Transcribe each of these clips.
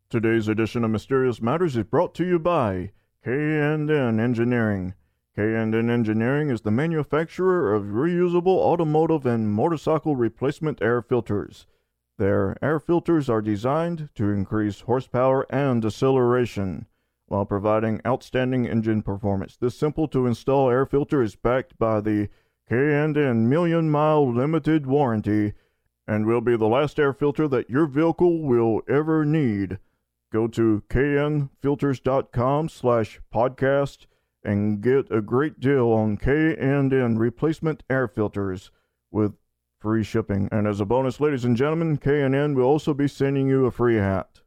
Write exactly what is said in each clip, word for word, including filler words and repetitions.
Today's edition of Mysterious Matters is brought to you by K and N Engineering. K and N Engineering is the manufacturer of reusable automotive and motorcycle replacement air filters. Their air filters are designed to increase horsepower and acceleration while providing outstanding engine performance. This simple-to-install air filter is backed by the K and N Million Mile Limited Warranty and will be the last air filter that your vehicle will ever need. Go to knfilters.com slash podcast and get a great deal on K and N replacement air filters with free shipping. And as a bonus, ladies and gentlemen, K and N will also be sending you a free hat.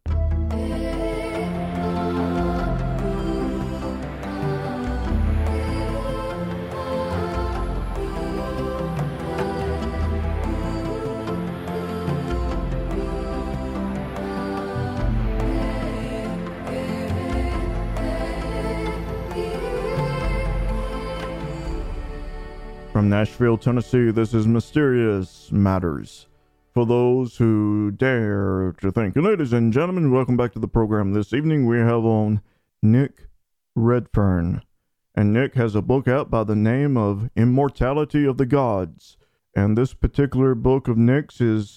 From Nashville, Tennessee, this is Mysterious Matters. For those who dare to think. And ladies and gentlemen, welcome back to the program. This evening we have on Nick Redfern. And Nick has a book out by the name of Immortality of the Gods. And this particular book of Nick's is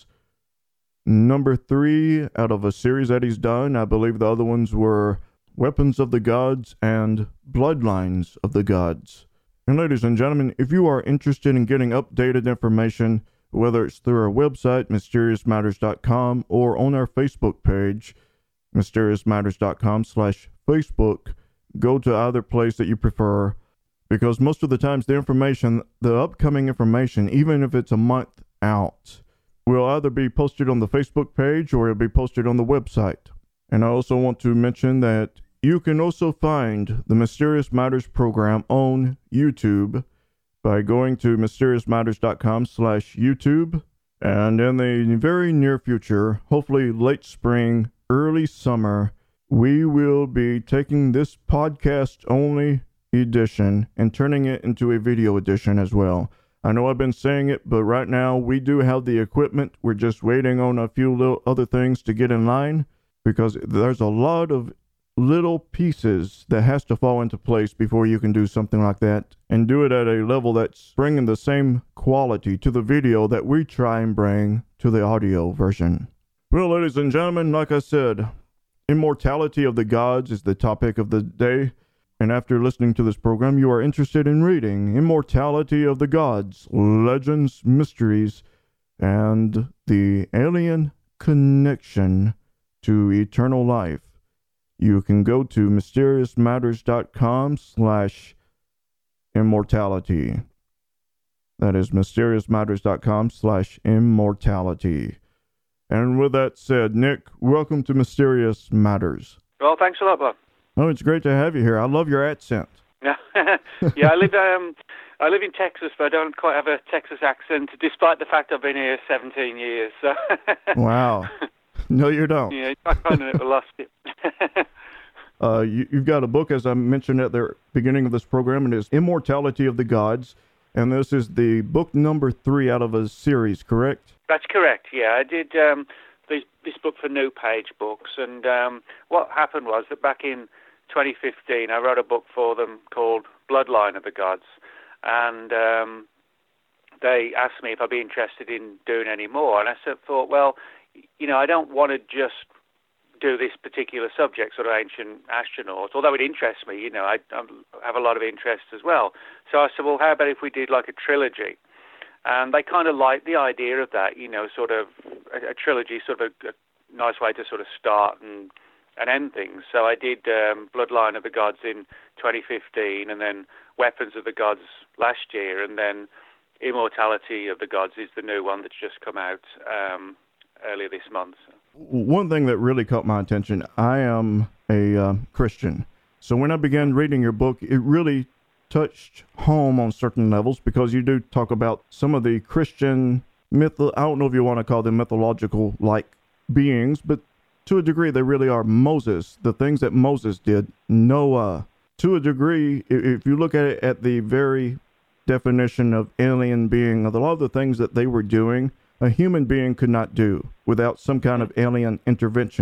number three out of a series that he's done. I believe the other ones were Weapons of the Gods and Bloodlines of the Gods. And ladies and gentlemen, if you are interested in getting updated information, whether it's through our website, mysterious matters dot com, or on our Facebook page, mysterious matters dot com slash Facebook, go to either place that you prefer, because most of the times the information, the upcoming information, even if it's a month out, will either be posted on the Facebook page or it'll be posted on the website. And I also want to mention that you can also find the Mysterious Matters program on YouTube by going to mysterious matters dot com slash YouTube. And in the very near future, hopefully late spring, early summer, we will be taking this podcast-only edition and turning it into a video edition as well. I know I've been saying it, but right now we do have the equipment. We're just waiting on a few little other things to get in line, because there's a lot of little pieces that has to fall into place before you can do something like that and do it at a level that's bringing the same quality to the video that we try and bring to the audio version. Well, ladies and gentlemen, like I said, Immortality of the Gods is the topic of the day. And after listening to this program, you are interested in reading Immortality of the Gods, Legends, Mysteries, and the Alien Connection to Eternal Life. You can go to mysterious matters dot com slash immortality. That is mysterious matters dot com slash immortality. And with that said, Nick, welcome to Mysterious Matters. Well, thanks a lot, Bob. Oh, it's great to have you here. I love your accent. Yeah, yeah. I live um, I live in Texas, but I don't quite have a Texas accent, despite the fact I've been here seventeen years. So. Wow. No, you don't. Yeah, I kind of lost it. uh, you, you've got a book, as I mentioned at the beginning of this program, and it's Immortality of the Gods, and this is the book number three out of a series, correct? That's correct, yeah. I did um, this, this book for New Page Books, and um, what happened was that back in twenty fifteen, I wrote a book for them called Bloodline of the Gods, and um, they asked me if I'd be interested in doing any more, and I said, thought, well, you know, I don't want to just do this particular subject, sort of ancient astronauts, although it interests me, you know, I, I have a lot of interest as well. So I said, well, how about if we did like a trilogy? And they kind of liked the idea of that, you know, sort of a, a trilogy, sort of a, a nice way to sort of start and, and end things. So I did um, Bloodline of the Gods in twenty fifteen, and then Weapons of the Gods last year, and then Immortality of the Gods is the new one that's just come out um earlier this month. One thing that really caught my attention, I am a uh, Christian. So when I began reading your book, it really touched home on certain levels, because you do talk about some of the Christian myth, I don't know if you want to call them mythological like beings, but to a degree they really are. Moses, the things that Moses did, Noah, to a degree, if you look at it at the very definition of alien being, a lot of the things that they were doing, a human being could not do without some kind of alien intervention.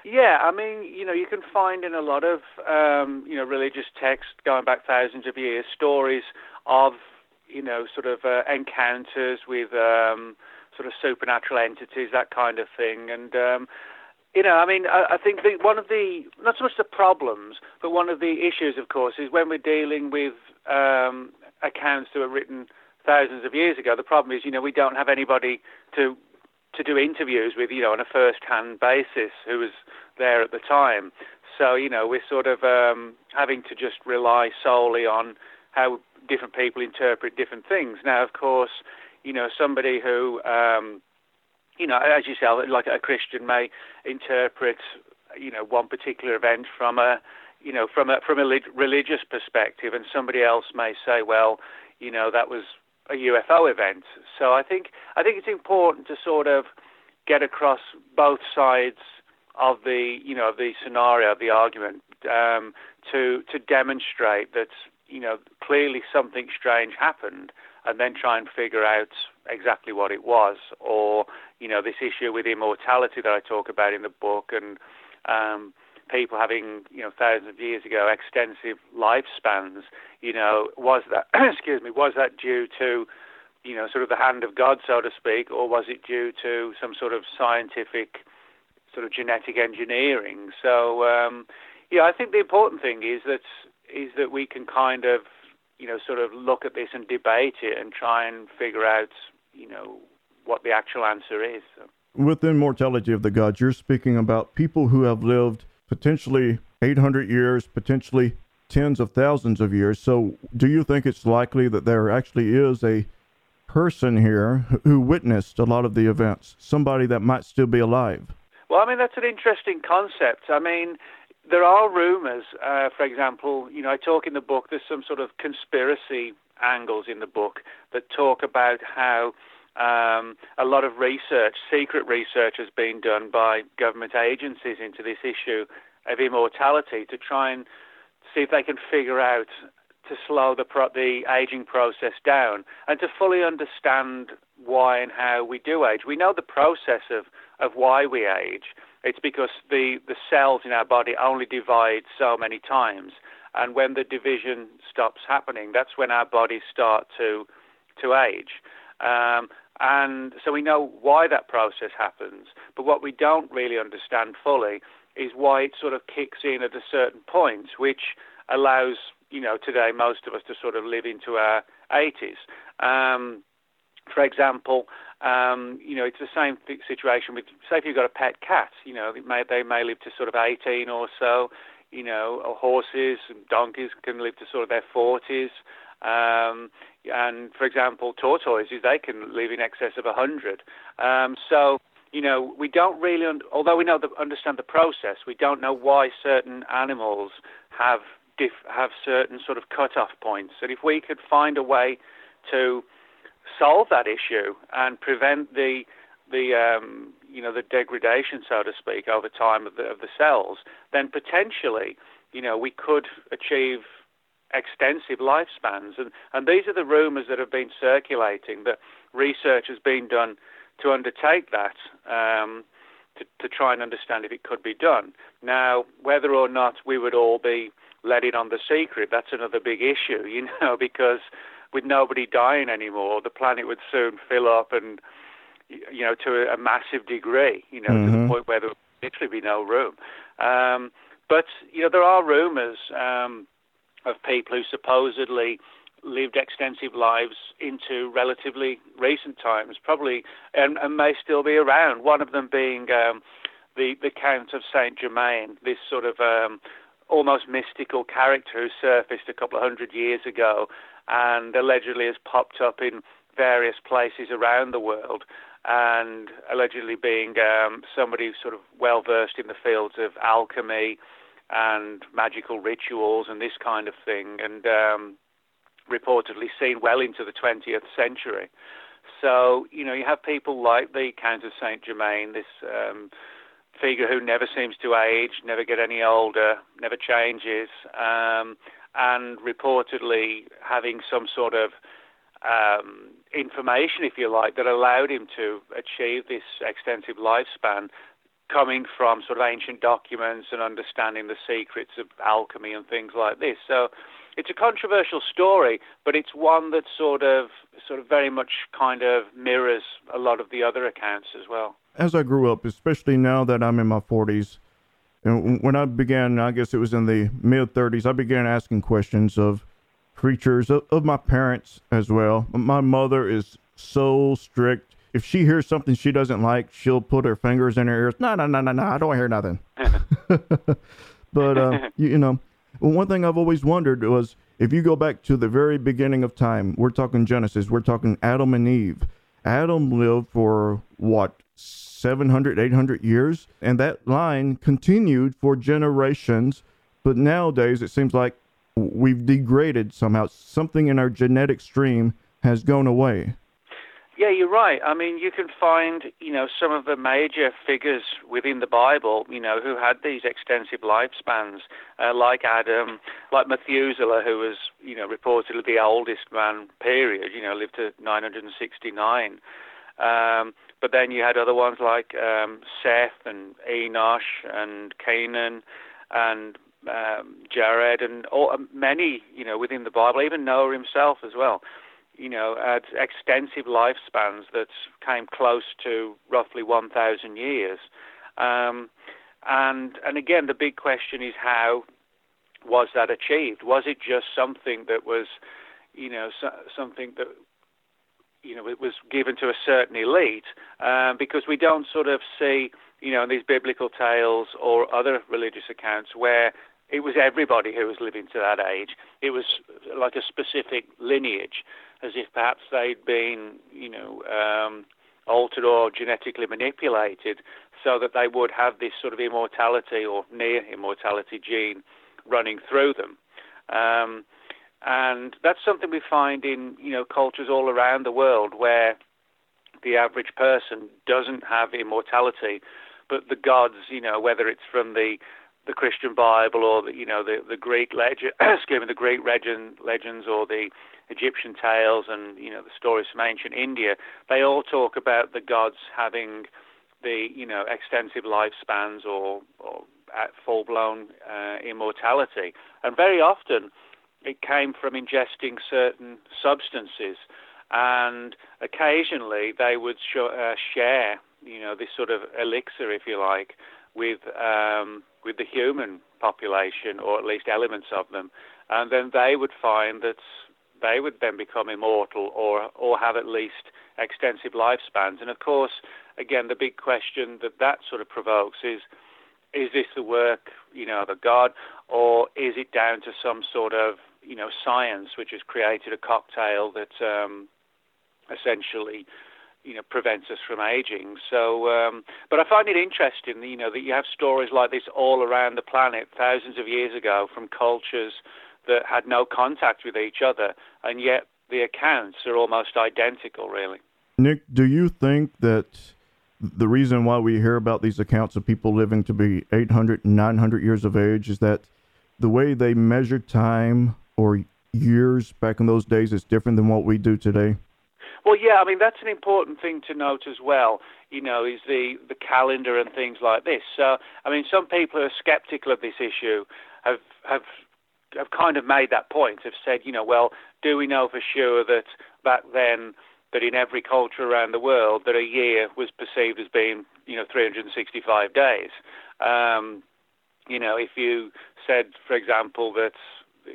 Yeah, I mean, you know, you can find in a lot of, um, you know, religious texts going back thousands of years, stories of, you know, sort of uh, encounters with um, sort of supernatural entities, that kind of thing. And, um, you know, I mean, I, I think the, one of the, not so much the problems, but one of the issues, of course, is when we're dealing with um, accounts that were written thousands of years ago, the problem is, you know, we don't have anybody to to do interviews with, you know, on a first-hand basis who was there at the time. So, you know, we're sort of um, having to just rely solely on how different people interpret different things. Now, of course, you know, somebody who, um, you know, as you say, like a Christian may interpret, you know, one particular event from a, you know, from a from a religious perspective, and somebody else may say, well, you know, that was a U F O event. So I think I think it's important to sort of get across both sides of the, you know, of the scenario, of the argument, um, to to demonstrate that, you know, clearly something strange happened, and then try and figure out exactly what it was. Or, you know, this issue with immortality that I talk about in the book, and um, people having, you know, thousands of years ago extensive lifespans. You know, was that excuse me, was that due to, you know, sort of the hand of God, so to speak, or was it due to some sort of scientific sort of genetic engineering? So, um, yeah, I think the important thing is that is that we can kind of, you know, sort of look at this and debate it and try and figure out, you know, what the actual answer is. With the immortality of the gods, you're speaking about people who have lived potentially eight hundred years, potentially tens of thousands of years. So do you think it's likely that there actually is a person here who witnessed a lot of the events, somebody that might still be alive? Well, I mean, that's an interesting concept. I mean, there are rumors, uh, for example, you know, I talk in the book, there's some sort of conspiracy angles in the book that talk about how um, a lot of research, secret research, has been done by government agencies into this issue of immortality to try and see if they can figure out to slow the pro- the aging process down and to fully understand why and how we do age. We know the process of, of why we age. It's because the, the cells in our body only divide so many times, and when the division stops happening, that's when our bodies start to to age. Um, and so we know why that process happens, but what we don't really understand fully is why it sort of kicks in at a certain point, which allows, you know, today most of us to sort of live into our eighties. Um, for example, um, you know, it's the same th- situation with, say, if you've got a pet cat, you know, they may, they may live to sort of eighteen or so, you know, or horses and donkeys can live to sort of their forties. Um, and, for example, tortoises, they can live in excess of one hundred. Um, so, you know, we don't really, un- although we know the, understand the process, we don't know why certain animals have diff- have certain sort of cut-off points. And if we could find a way to solve that issue and prevent the the um, you know the degradation, so to speak, over time of the of the cells, then potentially, you know, we could achieve extensive lifespans. And and these are the rumours that have been circulating, that research has been done to undertake that, um, to, to try and understand if it could be done. Now, whether or not we would all be let in on the secret, that's another big issue, you know, because with nobody dying anymore, the planet would soon fill up, and, you know, to a, a massive degree, you know, mm-hmm. to the point where there would literally be no room. Um, but, you know, there are rumours um, of people who supposedly lived extensive lives into relatively recent times, probably, and, and may still be around. One of them being um, the, the Count of Saint Germain, this sort of um, almost mystical character who surfaced a couple of hundred years ago and allegedly has popped up in various places around the world, and allegedly being um, somebody who's sort of well-versed in the fields of alchemy and magical rituals and this kind of thing, and um, reportedly seen well into the twentieth century. So, you know, you have people like the Count of Saint Germain, this um, figure who never seems to age, never get any older, never changes, um, and reportedly having some sort of um, information, if you like, that allowed him to achieve this extensive lifespan coming from sort of ancient documents and understanding the secrets of alchemy and things like this. So it's a controversial story, but it's one that sort of sort of very much kind of mirrors a lot of the other accounts as well. As I grew up, especially now that I'm in my forties, and when I began, I guess it was in the mid-thirties, I began asking questions of creatures, of, of my parents as well. My mother is so strict. If she hears something she doesn't like, she'll put her fingers in her ears. No, no, no, no, no, I don't hear nothing. But, uh, you, you know, one thing I've always wondered was, if you go back to the very beginning of time, we're talking Genesis, we're talking Adam and Eve. Adam lived for, what, seven hundred, eight hundred years? And that line continued for generations. But nowadays, it seems like we've degraded somehow. Something in our genetic stream has gone away. Yeah, you're right. I mean, you can find, you know, some of the major figures within the Bible, you know, who had these extensive lifespans, uh, like Adam, like Methuselah, who was, you know, reportedly the oldest man, period, you know, lived to nine hundred sixty-nine. Um, but then you had other ones like um, Seth and Enosh and Canaan and um, Jared and all, many, you know, within the Bible, even Noah himself as well. You know, had extensive lifespans that came close to roughly one thousand years. Um, and and again, the big question is, how was that achieved? Was it just something that was, you know, so, something that, you know, it was given to a certain elite? Um, because we don't sort of see, you know, in these biblical tales or other religious accounts where it was everybody who was living to that age. It was like a specific lineage, as if perhaps they'd been, you know, um, altered or genetically manipulated so that they would have this sort of immortality or near immortality gene running through them. Um, and that's something we find in, you know, cultures all around the world where the average person doesn't have immortality, but the gods, you know, whether it's from the the Christian Bible or the, you know, the, the Greek legend, excuse me, the Greek legend, legends or the Egyptian tales and, you know, the stories from ancient India, they all talk about the gods having the, you know, extensive lifespans or, or at full-blown uh, immortality. And very often it came from ingesting certain substances, and occasionally they would sh- uh, share, you know, this sort of elixir, if you like, with um, with the human population, or at least elements of them, and then they would find that they would then become immortal or or have at least extensive lifespans. And of course, again, the big question that that sort of provokes is, is this the work, you know, of a god, or is it down to some sort of, you know, science which has created a cocktail that um, essentially, you know, prevents us from aging? So, um, but I find it interesting, you know, that you have stories like this all around the planet thousands of years ago from cultures that had no contact with each other, and yet the accounts are almost identical, really. Nick, do you think that the reason why we hear about these accounts of people living to be eight hundred, nine hundred years of age is that the way they measured time or years back in those days is different than what we do today? Well, yeah, I mean, that's an important thing to note as well, you know, is the, the calendar and things like this. So, I mean, some people who are skeptical of this issue have have have kind of made that point, have said, you know, well, do we know for sure that back then, that in every culture around the world, that a year was perceived as being, you know, three hundred sixty-five days? Um, you know, if you said, for example, that the,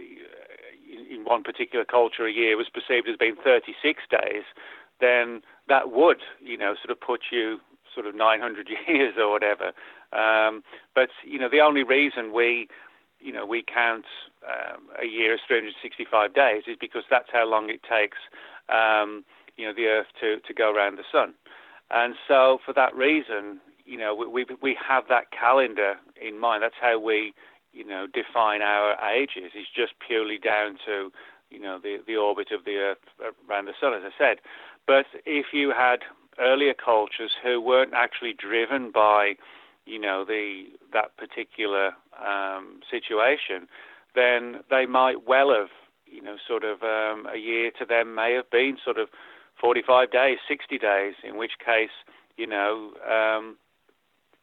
in one particular culture a year was perceived as being thirty-six days, then that would, you know, sort of put you sort of nine hundred years or whatever. Um, but, you know, the only reason we, you know, we count um, a year as three hundred sixty-five days is because that's how long it takes, um, you know, the Earth to, to go around the sun. And so for that reason, you know, we, we, we have that calendar in mind. That's how we, you know, define our ages. It's just purely down to, you know, the, the orbit of the Earth around the sun, as I said. But if you had earlier cultures who weren't actually driven by, you know, the that particular um, situation, then they might well have, you know, sort of um, a year to them may have been sort of forty-five days, sixty days, in which case, you know, um,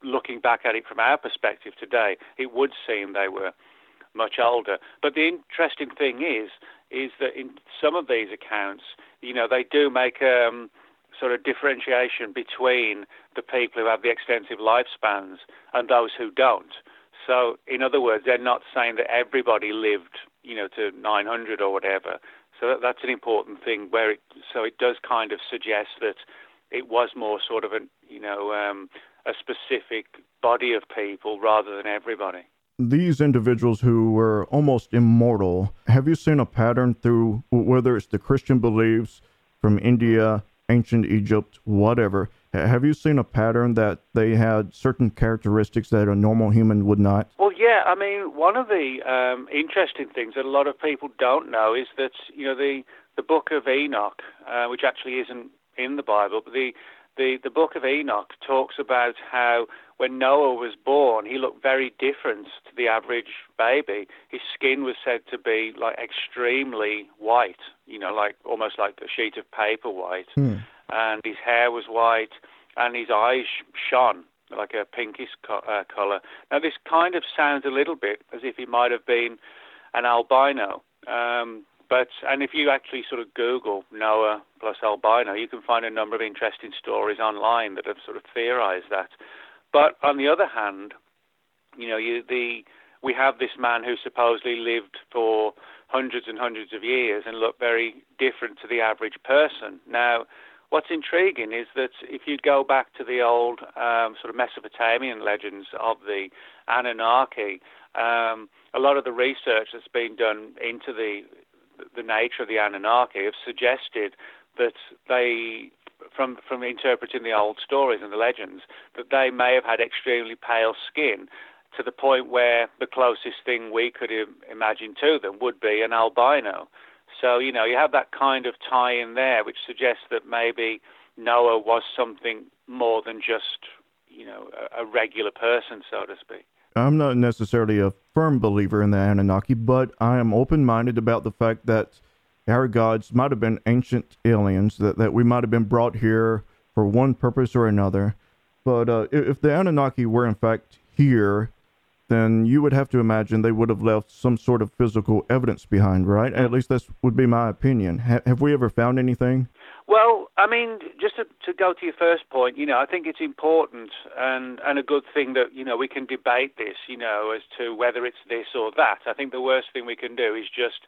looking back at it from our perspective today, it would seem they were much older. But the interesting thing is, is that in some of these accounts, you know, they do make um, sort of differentiation between the people who have the extensive lifespans and those who don't. So, in other words, they're not saying that everybody lived, you know, to nine hundred or whatever. So that, that's an important thing. Where it, so it does kind of suggest that it was more sort of a, you know, um, a specific body of people rather than everybody. These individuals who were almost immortal, have you seen a pattern through whether it's the Christian beliefs from India, ancient Egypt, whatever? Have you seen a pattern that they had certain characteristics that a normal human would not? Well, yeah. I mean, one of the um, interesting things that a lot of people don't know is that, you know, the, the Book of Enoch, uh, which actually isn't in the Bible, but the, the, the Book of Enoch talks about how when Noah was born, he looked very different to the average baby. His skin was said to be like extremely white, you know, like almost like a sheet of paper white. Hmm. And his hair was white, and his eyes shone like a pinkish co- uh, color. Now, this kind of sounds a little bit as if he might have been an albino. Um, but and if you actually sort of Google Noah plus albino, you can find a number of interesting stories online that have sort of theorized that. But on the other hand, you know, you, the we have this man who supposedly lived for hundreds and hundreds of years and looked very different to the average person. Now, what's intriguing is that if you go back to the old um, sort of Mesopotamian legends of the Anunnaki, um, a lot of the research that's been done into the the nature of the Anunnaki have suggested that they, from from interpreting the old stories and the legends, that they may have had extremely pale skin to the point where the closest thing we could imagine to them would be an albino. So, you know, you have that kind of tie in there, which suggests that maybe Noah was something more than just, you know, a, a regular person, so to speak. I'm not necessarily a firm believer in the Anunnaki, but I am open-minded about the fact that our gods might have been ancient aliens, that, that we might have been brought here for one purpose or another. But uh, if the Anunnaki were in fact here, then you would have to imagine they would have left some sort of physical evidence behind, right? At least that would be my opinion. Ha- have we ever found anything? Well, I mean, just to, to go to your first point, you know, I think it's important and, and a good thing that, you know, we can debate this, you know, as to whether it's this or that. I think the worst thing we can do is just,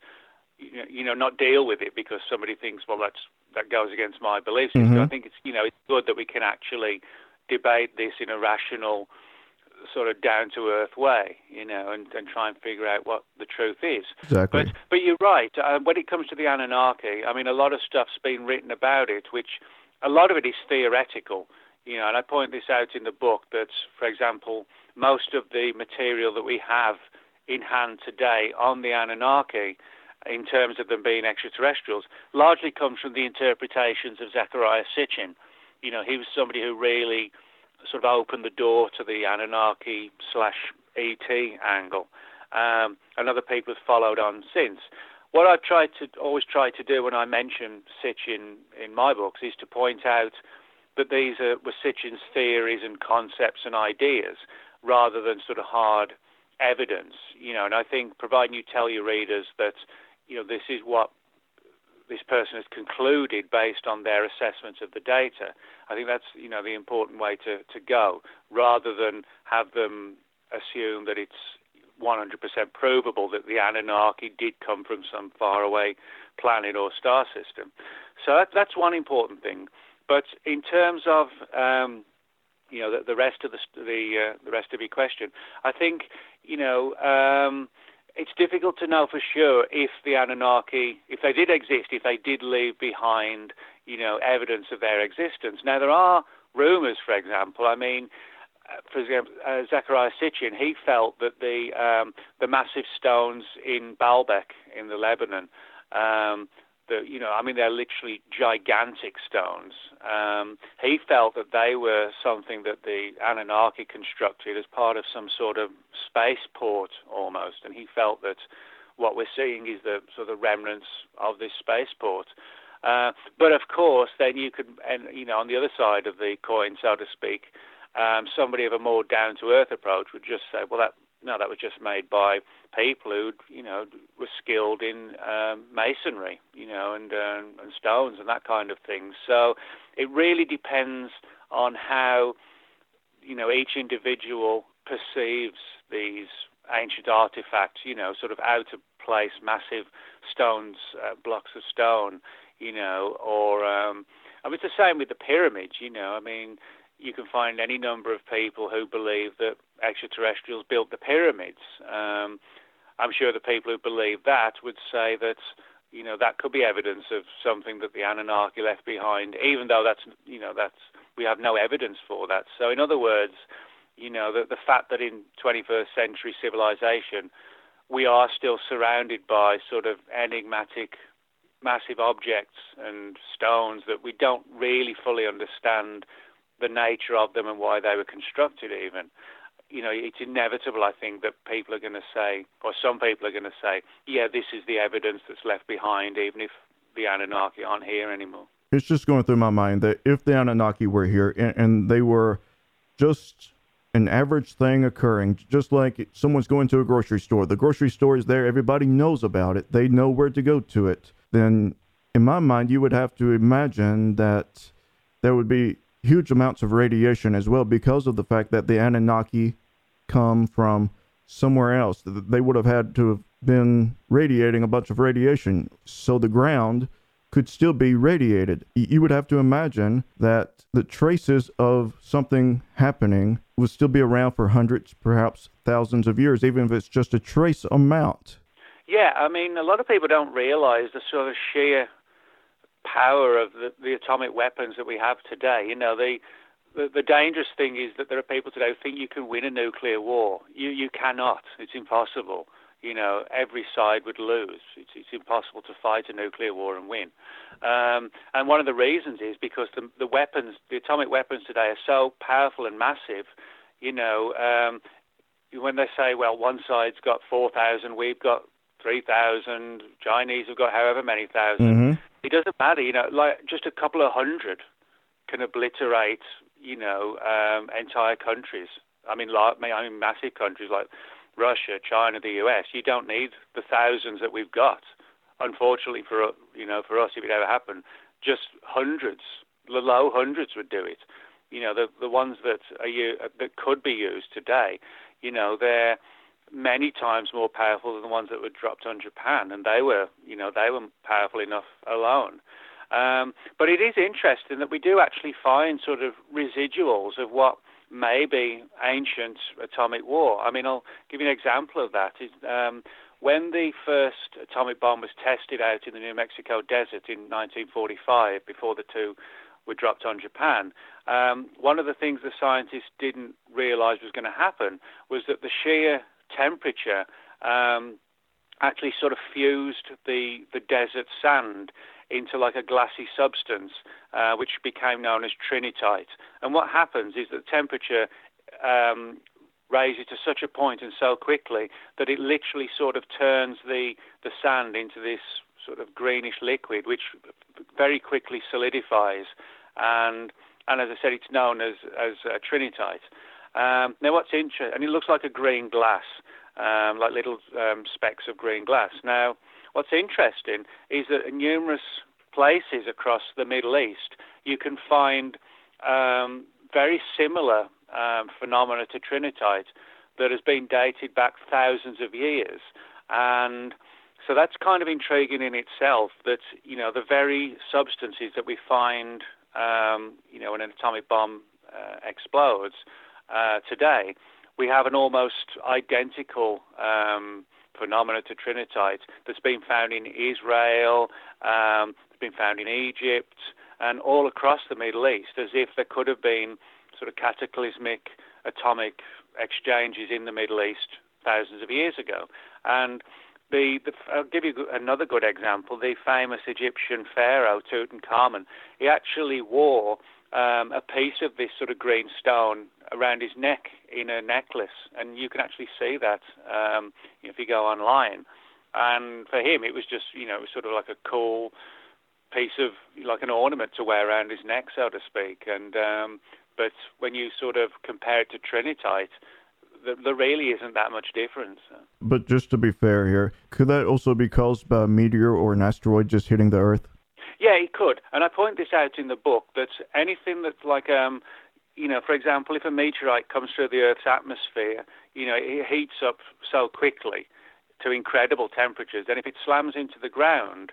you know, not deal with it because somebody thinks, well, that's that goes against my belief system. Mm-hmm. I think it's, you know, it's good that we can actually debate this in a rational, sort of down-to-earth way, you know, and, and try and figure out what the truth is. Exactly. But but you're right. Uh, when it comes to the Anunnaki, I mean, a lot of stuff's been written about it, which a lot of it is theoretical, you know, and I point this out in the book that, for example, most of the material that we have in hand today on the Anunnaki, in terms of them being extraterrestrials, largely comes from the interpretations of Zecharia Sitchin. You know, he was somebody who really sort of opened the door to the Anunnaki slash E T angle, um, and other people have followed on since. What I've tried to always try to do when I mention Sitchin in my books is to point out that these are, were Sitchin's theories and concepts and ideas rather than sort of hard evidence, you know. And I think providing you tell your readers that, you know, this is what this person has concluded based on their assessment of the data, I think that's, you know, the important way to, to go, rather than have them assume that it's one hundred percent provable that the Anunnaki did come from some faraway planet or star system. So that, that's one important thing. But in terms of, um, you know, the, the rest of the the, uh, the rest of your question, I think, you know, um, it's difficult to know for sure if the Anunnaki, if they did exist, if they did leave behind, you know, evidence of their existence. Now, there are rumors, for example. I mean, for example, uh, Zecharia Sitchin, he felt that the um, the massive stones in Baalbek in the Lebanon, um, the, you know, I mean, they're literally gigantic stones. Um, he felt that they were something that the Anunnaki constructed as part of some sort of spaceport almost, and he felt that what we're seeing is the sort of remnants of this spaceport. Uh, but of course, then you could, and you know, on the other side of the coin, so to speak, Um, somebody of a more down-to-earth approach would just say, well, that no, that was just made by people who, you know, were skilled in um, masonry, you know, and, uh, and stones and that kind of thing. So it really depends on how, you know, each individual perceives these ancient artifacts, you know, sort of out of place, massive stones, uh, blocks of stone, you know, or, um, I mean, it's the same with the pyramids, you know, I mean, you can find any number of people who believe that extraterrestrials built the pyramids. Um, I'm sure the people who believe that would say that, you know, that could be evidence of something that the Anunnaki left behind, even though that's, you know, that's, we have no evidence for that. So in other words, you know, the, the fact that in twenty-first century civilization, we are still surrounded by sort of enigmatic, massive objects and stones that we don't really fully understand the nature of them and why they were constructed even. You know, it's inevitable, I think, that people are going to say, or some people are going to say, yeah, this is the evidence that's left behind, even if the Anunnaki aren't here anymore. It's just going through my mind that if the Anunnaki were here and, and they were just an average thing occurring, just like someone's going to a grocery store, the grocery store is there, everybody knows about it, they know where to go to it, then in my mind, you would have to imagine that there would be huge amounts of radiation as well because of the fact that the Anunnaki come from somewhere else. They would have had to have been radiating a bunch of radiation, so the ground could still be radiated. You would have to imagine that the traces of something happening would still be around for hundreds, perhaps thousands of years, even if it's just a trace amount. Yeah, I mean, a lot of people don't realize the sort of sheer power of the, the atomic weapons that we have today. You know, the, the the dangerous thing is that there are people today who think you can win a nuclear war. You you cannot. It's impossible. You know, every side would lose. It's it's impossible to fight a nuclear war and win. Um, and one of the reasons is because the the weapons, the atomic weapons today, are so powerful and massive. You know, um, when they say, well, one side's got four thousand, we've got three thousand, Chinese have got however many thousand. Mm-hmm. It doesn't matter, you know, like just a couple of hundred can obliterate, you know, um, entire countries. I mean, like, I mean, massive countries like Russia, China, the U S. You don't need the thousands that we've got. Unfortunately for, you know, for us, if it ever happened, just hundreds, the low hundreds would do it. You know, the the ones that are you, that could be used today, you know, they're many times more powerful than the ones that were dropped on Japan, and they were, you know, they were powerful enough alone. Um, but it is interesting that we do actually find sort of residuals of what may be ancient atomic war. I mean, I'll give you an example of that. Is, um, when the first atomic bomb was tested out in the New Mexico desert in nineteen forty-five, before the two were dropped on Japan, um, one of the things the scientists didn't realize was going to happen was that the sheer temperature um, actually sort of fused the, the desert sand into like a glassy substance, uh, which became known as trinitite. And what happens is that temperature um, raises to such a point and so quickly that it literally sort of turns the, the sand into this sort of greenish liquid, which very quickly solidifies. And, and as I said, it's known as, as uh, trinitite. Um, now, what's interesting, and it looks like a green glass, um, like little um, specks of green glass. Now, what's interesting is that in numerous places across the Middle East, you can find um, very similar um, phenomena to trinitite that has been dated back thousands of years. And so that's kind of intriguing in itself, that, you know, the very substances that we find, um, you know, when an atomic bomb uh, explodes, Uh, today, we have an almost identical um, phenomena to trinitite that's been found in Israel, um, it's been found in Egypt, and all across the Middle East, as if there could have been sort of cataclysmic atomic exchanges in the Middle East thousands of years ago. And the, the I'll give you another good example. The famous Egyptian pharaoh Tutankhamun, he actually wore Um, a piece of this sort of green stone around his neck in a necklace, and you can actually see that um, if you go online. And for him, it was just, you know, it was sort of like a cool piece of, like an ornament to wear around his neck, so to speak. And um, But when you sort of compare it to Trinitite, there, there really isn't that much difference. But just to be fair here, could that also be caused by a meteor or an asteroid just hitting the Earth? Yeah, it could. And I point this out in the book, that anything that's like, um, you know, for example, if a meteorite comes through the Earth's atmosphere, you know, it heats up so quickly to incredible temperatures. And if it slams into the ground,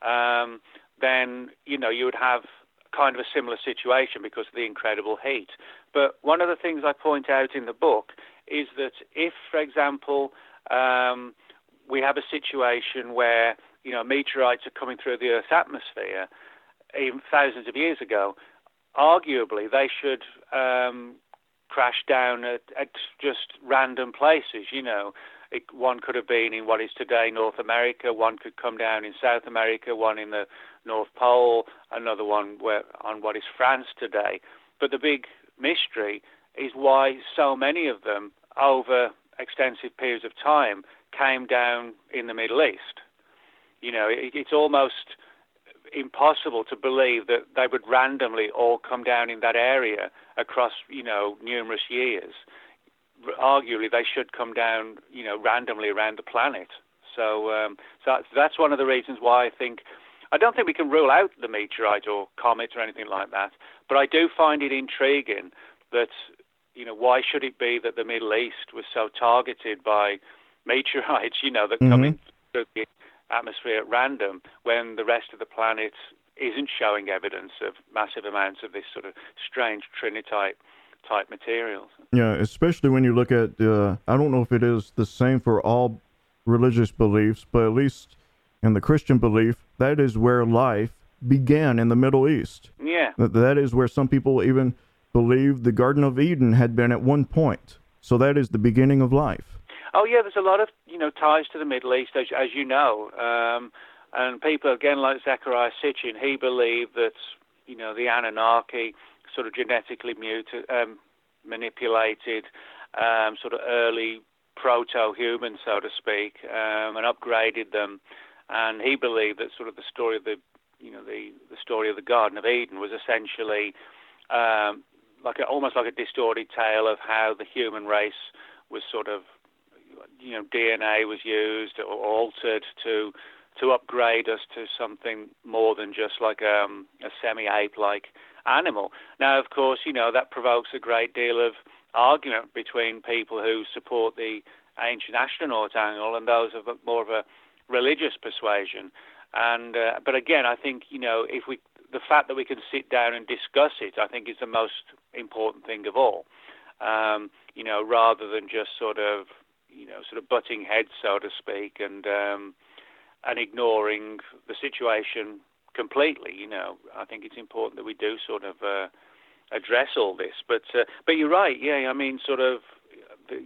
um, then, you know, you would have kind of a similar situation because of the incredible heat. But one of the things I point out in the book is that if, for example, um, we have a situation where, you know, meteorites are coming through the Earth's atmosphere, even thousands of years ago, arguably they should um, crash down at, at just random places, you know. It, one could have been in what is today North America, one could come down in South America, one in the North Pole, another one where, on what is France today. But the big mystery is why so many of them, over extensive periods of time, came down in the Middle East. You know, it, it's almost impossible to believe that they would randomly all come down in that area across, you know, numerous years. Arguably, they should come down, you know, randomly around the planet. So, um, so that's, that's one of the reasons why I think, I don't think we can rule out the meteorite or comet or anything like that, but I do find it intriguing that, you know, why should it be that the Middle East was so targeted by meteorites, you know, that mm-hmm. come into the atmosphere at random, when the rest of the planet isn't showing evidence of massive amounts of this sort of strange trinitite type materials. Yeah, especially when you look at, uh, I don't know if it is the same for all religious beliefs, but at least in the Christian belief, that is where life began in the Middle East. Yeah. That, that is where some people even believe the Garden of Eden had been at one point. So that is the beginning of life. Oh, yeah, there's a lot of, you know, ties to the Middle East, as, as you know. Um, and people, again, like Zecharia Sitchin, he believed that, you know, the Anunnaki sort of genetically muted, um, manipulated, um, sort of early proto-humans, so to speak, um, and upgraded them. And he believed that sort of the story of the, you know, the, the story of the Garden of Eden was essentially um, like a, almost like a distorted tale of how the human race was sort of, you know, D N A was used or altered to to upgrade us to something more than just like um, a semi-ape-like animal. Now, of course, you know, that provokes a great deal of argument between people who support the ancient astronaut angle and those of a, more of a religious persuasion. And uh, but again, I think, you know, if we the fact that we can sit down and discuss it, I think is the most important thing of all. Um, you know, rather than just sort of, you know, sort of butting heads, so to speak, and um, and ignoring the situation completely. You know, I think it's important that we do sort of uh, address all this. But uh, but you're right. Yeah, I mean, sort of the,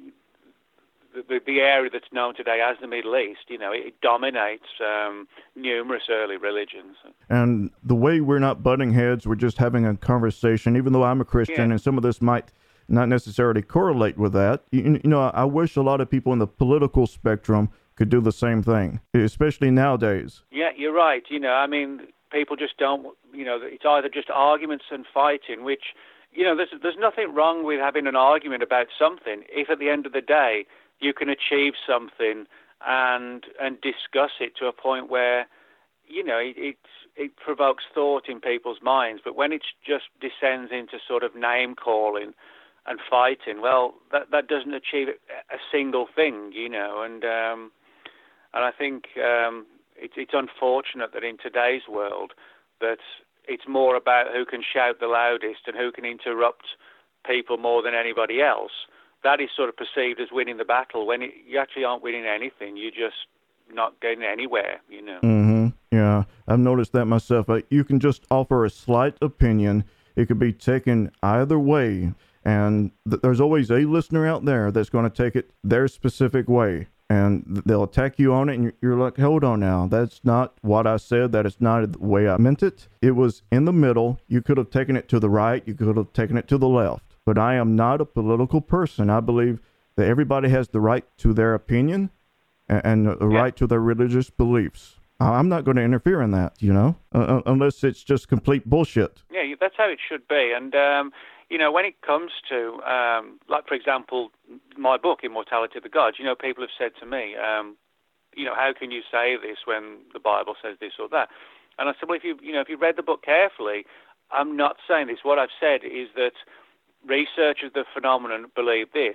the the area that's known today as the Middle East. You know, it, it dominates um, numerous early religions. And the way we're not butting heads, we're just having a conversation. Even though I'm a Christian, yeah. and some of this might not necessarily correlate with that. You, you know, I wish a lot of people in the political spectrum could do the same thing, especially nowadays. Yeah, you're right. You know, I mean, people just don't, you know, it's either just arguments and fighting, which, you know, there's, there's nothing wrong with having an argument about something if at the end of the day you can achieve something and and discuss it to a point where, you know, it, it, it provokes thought in people's minds. But when it just descends into sort of name-calling and fighting, well, that that doesn't achieve a single thing, you know, and um, and I think um, it's it's unfortunate that in today's world that it's more about who can shout the loudest and who can interrupt people more than anybody else. That is sort of perceived as winning the battle when it, you actually aren't winning anything. You're just not getting anywhere, you know. Mm-hmm. Yeah, I've noticed that myself. Uh, you can just offer a slight opinion. It could be taken either way. And th- there's always a listener out there that's going to take it their specific way. And th- they'll attack you on it, and you're, you're like, hold on now. That's not what I said. That is not the way I meant it. It was in the middle. You could have taken it to the right. You could have taken it to the left. But I am not a political person. I believe that everybody has the right to their opinion and, and the yeah. right to their religious beliefs. I'm not going to interfere in that, you know, uh, unless it's just complete bullshit. Yeah, that's how it should be. And, um, you know, when it comes to, um, like, for example, my book, Immortality of the Gods, you know, people have said to me, um, you know, how can you say this when the Bible says this or that? And I said, well, if you, you know, if you read the book carefully, I'm not saying this. What I've said is that researchers of the phenomenon believe this.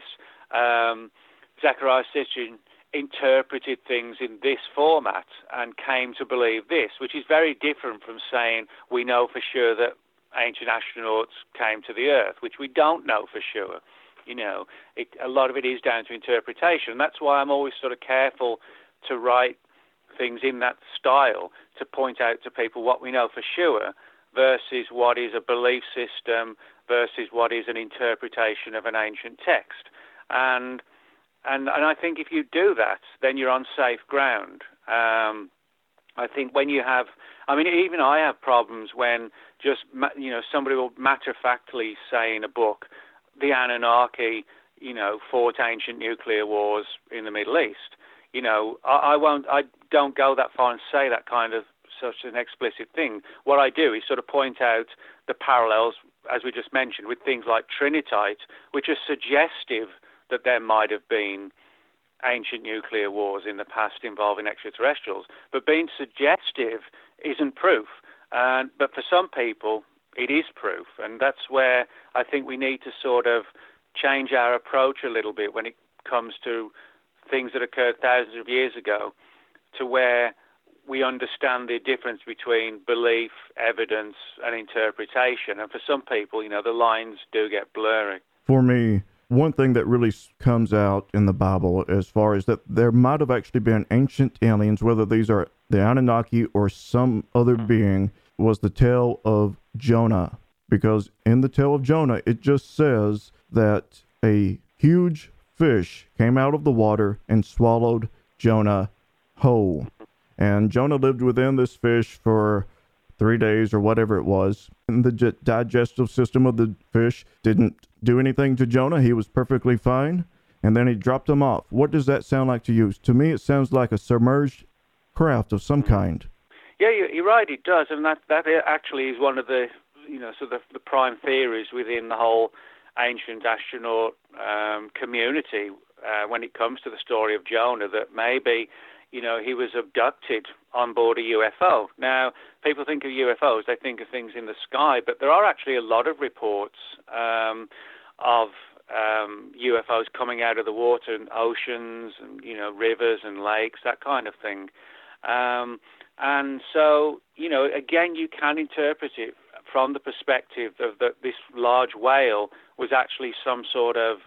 Um, Zecharia Sitchin interpreted things in this format and came to believe this, which is very different from saying we know for sure that ancient astronauts came to the Earth, which we don't know for sure. You know, it, a lot of it is down to interpretation. And that's why I'm always sort of careful to write things in that style, to point out to people what we know for sure versus what is a belief system versus what is an interpretation of an ancient text. And and and I think if you do that, then you're on safe ground. Um, I think when you have, I mean, even I have problems when just, you know, somebody will matter-of-factly say in a book, the Anunnaki, you know, fought ancient nuclear wars in the Middle East. You know, I, I won't, I don't go that far and say that kind of such an explicit thing. What I do is sort of point out the parallels, as we just mentioned, with things like Trinitite, which are suggestive that there might have been ancient nuclear wars in the past involving extraterrestrials. But being suggestive isn't proof. Uh, but for some people, it is proof. And that's where I think we need to sort of change our approach a little bit when it comes to things that occurred thousands of years ago, to where we understand the difference between belief, evidence, and interpretation. And for some people, you know, the lines do get blurry. For me, one thing that really comes out in the Bible as far as that there might have actually been ancient aliens, whether these are the Anunnaki or some other being, was the tale of Jonah. Because in the tale of Jonah, it just says that a huge fish came out of the water and swallowed Jonah whole. And Jonah lived within this fish for three days or whatever it was. And the digestive system of the fish didn't do anything to Jonah. He was perfectly fine. And then he dropped him off. What does that sound like to you? To me, it sounds like a submerged craft of some kind. Yeah, you're right, it does. And that, that actually is one of the, you know, sort of the prime theories within the whole ancient astronaut um, community uh, when it comes to the story of Jonah, that maybe, you know, he was abducted on board a U F O. Now, people think of U F Os, they think of things in the sky, but there are actually a lot of reports um, of um, U F Os coming out of the water in oceans and, you know, rivers and lakes, that kind of thing. Um, and so, you know, again, you can interpret it from the perspective of that this large whale was actually some sort of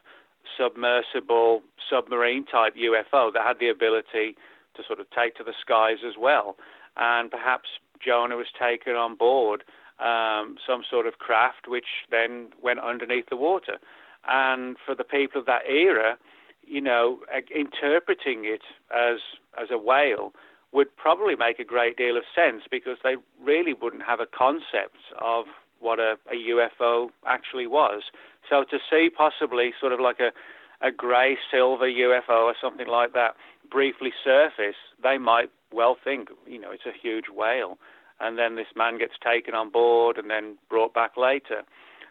submersible submarine-type U F O that had the ability to sort of take to the skies as well. And perhaps Jonah was taken on board um, some sort of craft which then went underneath the water. And for the people of that era, you know, interpreting it as as a whale would probably make a great deal of sense, because they really wouldn't have a concept of what a, a U F O actually was. So to see possibly sort of like a, a grey-silver U F O or something like that briefly surface, they might well think, you know, it's a huge whale. And then this man gets taken on board and then brought back later.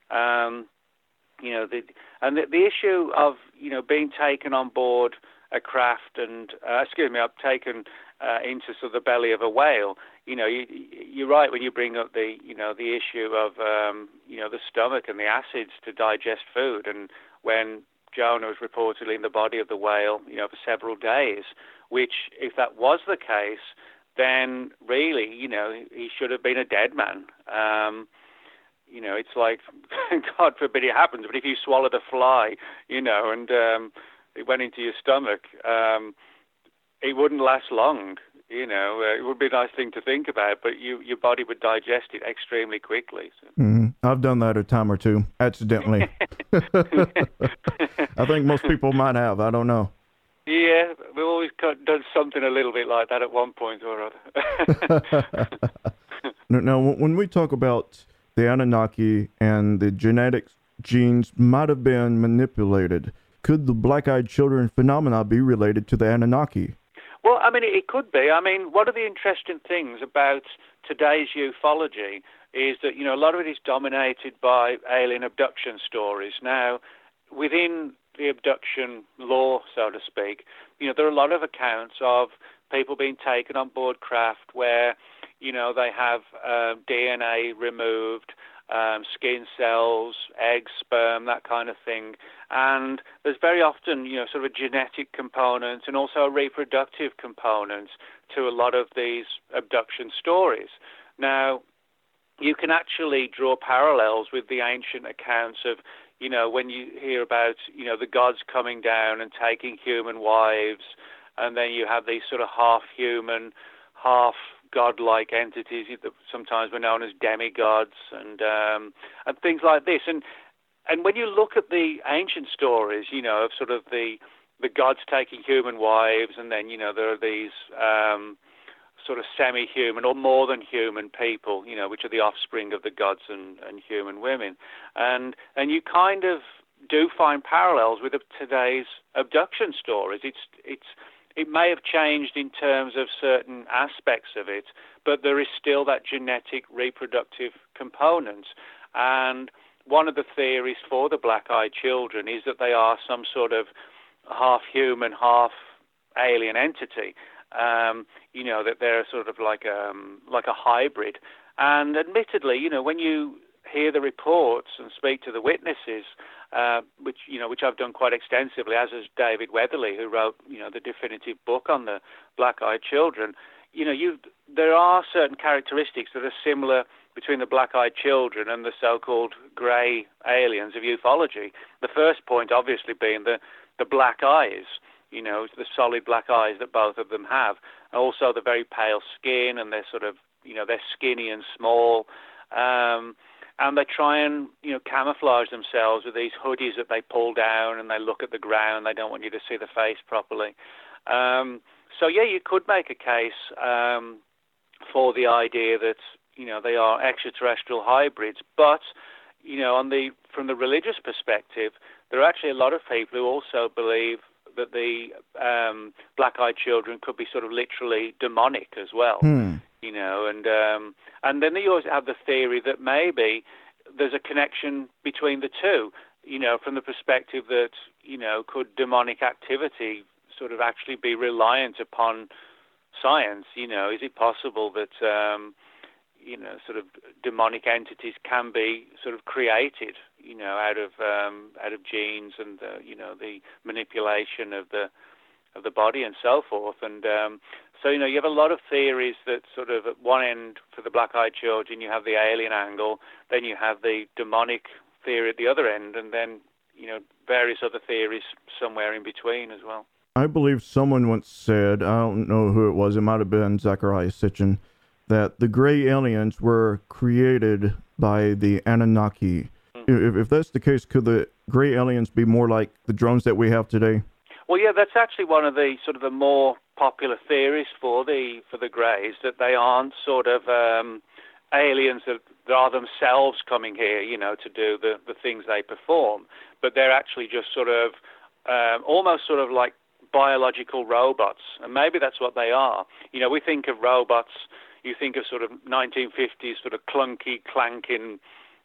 Um, you know, the, and the, the issue of, you know, being taken on board a craft and, uh, excuse me, I've taken uh, into sort of the belly of a whale. You know, you, you're right when you bring up the, you know, the issue of, um, you know, the stomach and the acids to digest food. And when Jonah was reportedly in the body of the whale, you know, for several days, which, if that was the case, then really, you know, he should have been a dead man. Um, you know, it's like, God forbid it happens, but if you swallowed a fly, you know, and um, it went into your stomach, um, it wouldn't last long. You know, uh, it would be a nice thing to think about, but you, your body would digest it extremely quickly. So. Mm-hmm. I've done that a time or two, accidentally. I think most people might have. I don't know. Yeah, we've always done something a little bit like that at one point or other. Now, when we talk about the Anunnaki and the genetics genes might have been manipulated, could the black-eyed children phenomena be related to the Anunnaki? Well, I mean, it could be. I mean, one of the interesting things about today's ufology is that, you know, a lot of it is dominated by alien abduction stories. Now, within the abduction law, so to speak, you know, there are a lot of accounts of people being taken on board craft where, you know, they have uh, D N A removed, um, skin cells, eggs, sperm, that kind of thing. And there's very often, you know, sort of a genetic component and also a reproductive component to a lot of these abduction stories. Now, you can actually draw parallels with the ancient accounts of, you know, when you hear about, you know, the gods coming down and taking human wives, and then you have these sort of half-human, half-godlike entities that sometimes were known as demigods, and um, and things like this. And and when you look at the ancient stories, you know, of sort of the the gods taking human wives, and then, you know, there are these um, sort of semi-human or more than human people, you know, which are the offspring of the gods and, and human women. And and you kind of do find parallels with today's abduction stories. It's it's it may have changed in terms of certain aspects of it, but there is still that genetic reproductive component. And one of the theories for the black-eyed children is that they are some sort of half-human, half-alien entity. Um, you know, that they're sort of like um, like a hybrid. And admittedly, you know, when you hear the reports and speak to the witnesses, uh, which, you know, which I've done quite extensively, as has David Weatherly, who wrote, you know, the definitive book on the black-eyed children, you know, you there are certain characteristics that are similar between the black-eyed children and the so-called grey aliens of ufology. The first point, obviously, being the, the black eyes, you know, the solid black eyes that both of them have. And also the very pale skin, and they're sort of, you know, they're skinny and small. Um, and they try and, you know, camouflage themselves with these hoodies that they pull down, and they look at the ground. They don't want you to see the face properly. Um, so, yeah, you could make a case um, for the idea that, you know, they are extraterrestrial hybrids. But, you know, on the from the religious perspective, there are actually a lot of people who also believe that the um, black-eyed children could be sort of literally demonic as well, hmm. you know, and um, and then you always have the theory that maybe there's a connection between the two, you know, from the perspective that, you know, could demonic activity sort of actually be reliant upon science, you know, is it possible that, um, you know, sort of demonic entities can be sort of created, you know, out of um, out of genes and uh, you know, the manipulation of the of the body and so forth. And um, so, you know, you have a lot of theories that sort of at one end for the black-eyed children you have the alien angle, then you have the demonic theory at the other end, and then, you know, various other theories somewhere in between as well. I believe someone once said, I don't know who it was, it might have been Zecharia Sitchin, that the gray aliens were created by the Anunnaki. If, if that's the case, could the gray aliens be more like the drones that we have today? Well, yeah, that's actually one of the sort of the more popular theories for the for the greys, that they aren't sort of um, aliens that, that are themselves coming here, you know, to do the, the things they perform, but they're actually just sort of um, almost sort of like biological robots, and maybe that's what they are. You know, we think of robots, you think of sort of nineteen fifties sort of clunky, clanking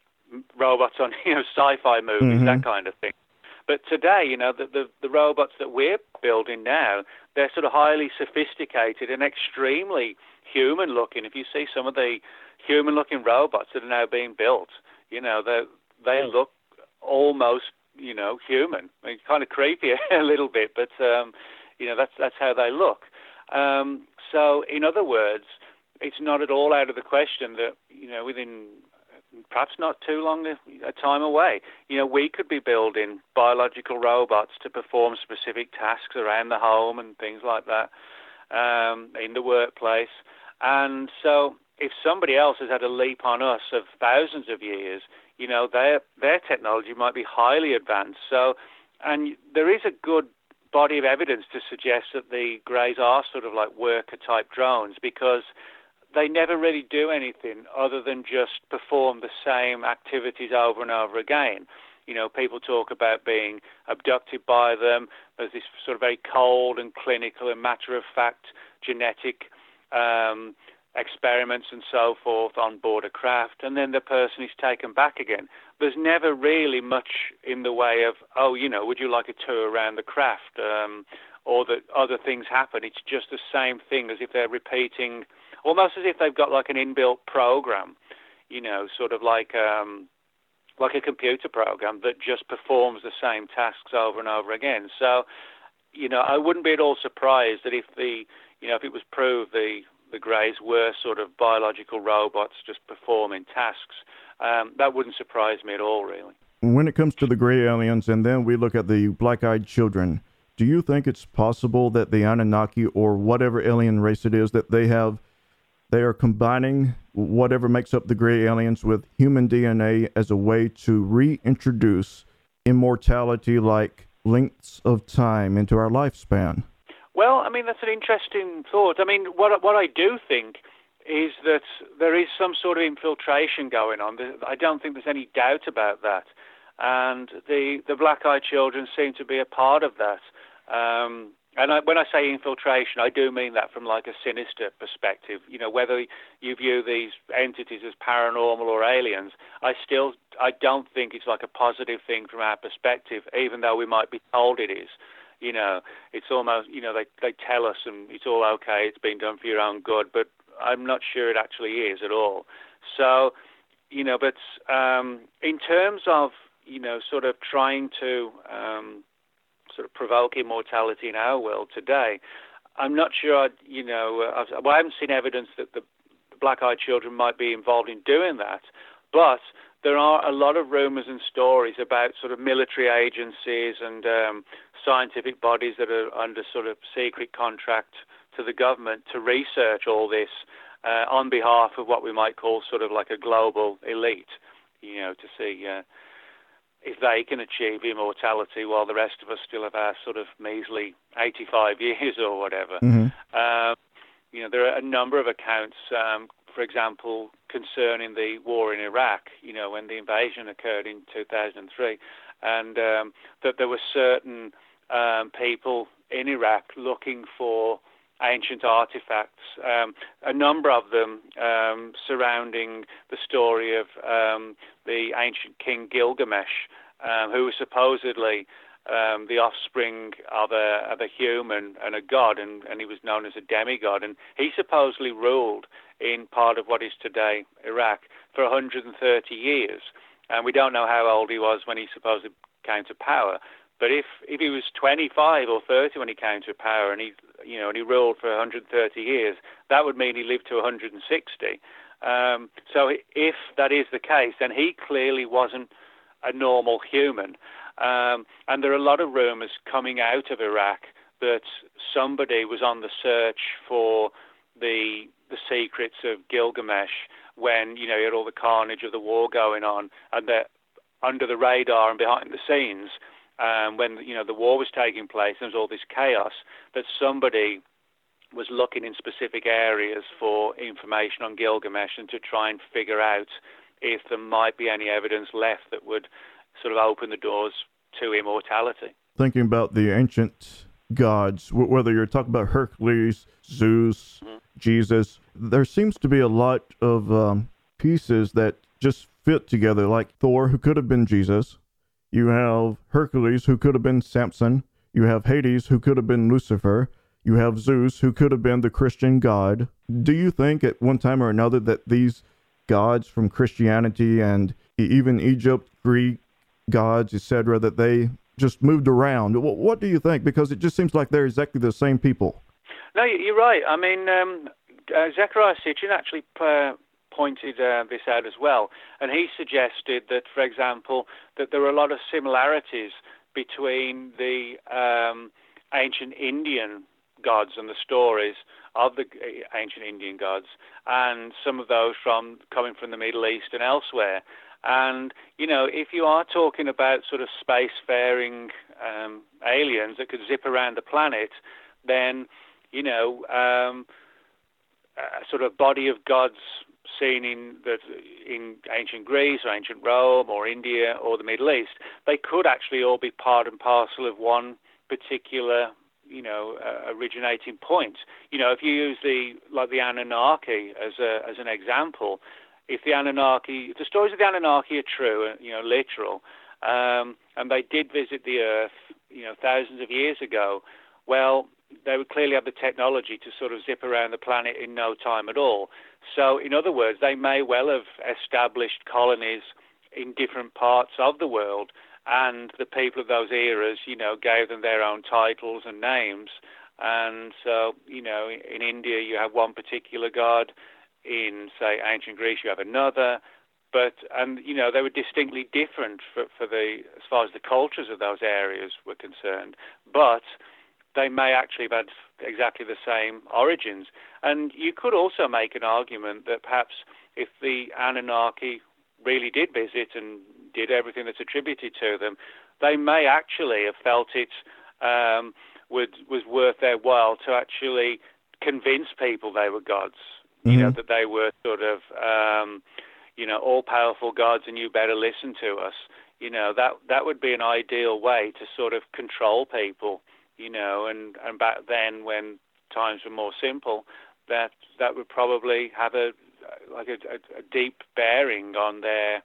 robots on, you know, sci-fi movies, mm-hmm. that kind of thing. But today, you know, the, the the robots that we're building now, they're sort of highly sophisticated and extremely human-looking. If you see some of the human-looking robots that are now being built, you know, they they look almost, you know, human. I mean, kind of creepy a little bit, but um, you know, that's that's how they look. Um, so, in other words, it's not at all out of the question that, you know, within perhaps not too long a, a time away, you know, we could be building biological robots to perform specific tasks around the home and things like that, um, in the workplace. And so if somebody else has had a leap on us of thousands of years, you know, their their technology might be highly advanced. So, and there is a good body of evidence to suggest that the Greys are sort of like worker-type drones, because they never really do anything other than just perform the same activities over and over again. You know, people talk about being abducted by them. There's this sort of very cold and clinical and matter-of-fact genetic um, experiments and so forth on board a craft, and then the person is taken back again. There's never really much in the way of, oh, you know, would you like a tour around the craft, um, or that other things happen. It's just the same thing, as if they're repeating, almost as if they've got like an inbuilt program, you know, sort of like um, like a computer program that just performs the same tasks over and over again. So, you know, I wouldn't be at all surprised that if the, you know, if it was proved the the Greys were sort of biological robots just performing tasks, um, that wouldn't surprise me at all, really. When it comes to the gray aliens, and then we look at the black-eyed children, do you think it's possible that the Anunnaki, or whatever alien race it is, that they have, they are combining whatever makes up the gray aliens with human D N A as a way to reintroduce immortality like lengths of time into our lifespan? Well, I mean, that's an interesting thought. I mean, what what I do think is that there is some sort of infiltration going on. I don't think there's any doubt about that. And the, the black-eyed children seem to be a part of that. Um, and I, when I say infiltration, I do mean that from like a sinister perspective. You know, whether you view these entities as paranormal or aliens, I still, I don't think it's like a positive thing from our perspective, even though we might be told it is. You know, it's almost, you know, they, they tell us and it's all okay, it's been done for your own good, but I'm not sure it actually is at all. So, you know, but um, in terms of, you know, sort of trying to um, sort of provoke immortality in our world today, I'm not sure, I'd, you know, uh, I've, well, I haven't seen evidence that the, the black-eyed children might be involved in doing that, but there are a lot of rumors and stories about sort of military agencies and um, scientific bodies that are under sort of secret contract to the government to research all this uh, on behalf of what we might call sort of like a global elite, you know, to see uh, if they can achieve immortality while the rest of us still have our sort of measly eighty-five years or whatever. Mm-hmm. Um, you know, there are a number of accounts, um, for example, concerning the war in Iraq, you know, when the invasion occurred in two thousand three, and um, that there were certain um, people in Iraq looking for ancient artifacts, um, a number of them um, surrounding the story of um, the ancient king Gilgamesh, um, who was supposedly um, the offspring of a, of a human and a god, and, and he was known as a demigod, and he supposedly ruled in part of what is today Iraq for one hundred thirty years, and we don't know how old he was when he supposedly came to power. But if, if he was twenty-five or thirty when he came to power, and he, you know, and he ruled for one hundred thirty years, that would mean he lived to one hundred sixty. Um, so if that is the case, then he clearly wasn't a normal human. Um, and there are a lot of rumors coming out of Iraq that somebody was on the search for the the secrets of Gilgamesh when, you know, you had all the carnage of the war going on, and that under the radar and behind the scenes, Um, when, you know, the war was taking place, there was all this chaos, that somebody was looking in specific areas for information on Gilgamesh and to try and figure out if there might be any evidence left that would sort of open the doors to immortality. Thinking about the ancient gods, whether you're talking about Hercules, Zeus, mm-hmm. Jesus, there seems to be a lot of um, pieces that just fit together, like Thor, who could have been Jesus. You have Hercules, who could have been Samson. You have Hades, who could have been Lucifer. You have Zeus, who could have been the Christian god. Do you think at one time or another that these gods from Christianity and even Egypt, Greek gods, et cetera, that they just moved around? What do you think? Because it just seems like they're exactly the same people. No, you're right. I mean, um, uh, Zecharia Sitchin actually uh, pointed uh, this out as well, and he suggested that, for example, that there are a lot of similarities between the um, ancient Indian gods and the stories of the ancient Indian gods and some of those from coming from the Middle East and elsewhere. And, you know, if you are talking about sort of spacefaring um, aliens that could zip around the planet, then, you know, um, a sort of body of gods seen in that in ancient Greece or ancient Rome or India or the Middle East, they could actually all be part and parcel of one particular you know, uh, originating point. You know, if you use the like the Anunnaki as a as an example, if the Anunnaki, if the stories of the Anunnaki are true, you know, literal, um, and they did visit the Earth, you know, thousands of years ago, well, they would clearly have the technology to sort of zip around the planet in no time at all. So, in other words, they may well have established colonies in different parts of the world, and the people of those eras, you know, gave them their own titles and names. And so, you know, in India you have one particular god, in, say, ancient Greece you have another, but, and, you know, they were distinctly different for, for the, as far as the cultures of those areas were concerned, but they may actually have had exactly the same origins. And you could also make an argument that perhaps if the Anunnaki really did visit and did everything that's attributed to them, they may actually have felt it um, would, was worth their while to actually convince people they were gods, mm-hmm. you know, that they were sort of, um, you know, all-powerful gods and you better listen to us. You know, that that would be an ideal way to sort of control people, you know, and, and back then when times were more simple, that that would probably have a like a, a, a deep bearing on their,